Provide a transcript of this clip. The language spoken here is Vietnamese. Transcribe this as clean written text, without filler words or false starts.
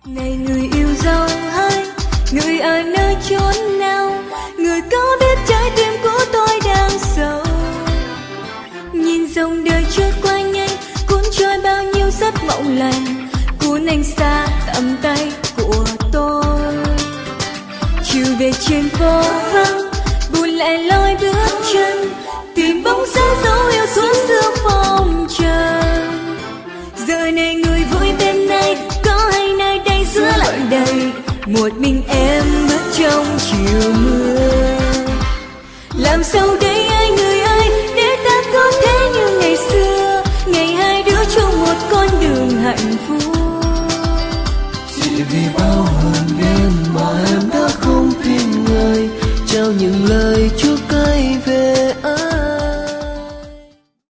Này người yêu dấu hỡi, người ở nơi chốn nào, người có biết trái tim của tôi đang sầu. Nhìn dòng đời trôi qua nhanh, cuốn trôi bao nhiêu giấc mộng lành, cuốn anh xa tầm tay của tôi. Chiều về trên phố vắng, buồn lẻ loi bước chân, tìm bóng dáng dấu yêu xuống sương phong trần. Giờ này người vui bên này, có hay nơi đây giữa lạnh đầy, một mình em bước trong chiều mưa. Làm sao đây anh người ơi, để ta có thế như ngày xưa, ngày hai đứa chung một con đường hạnh phúc. Chỉ vì bao hờn ghen mà em đã không tin người, trao những lời chúc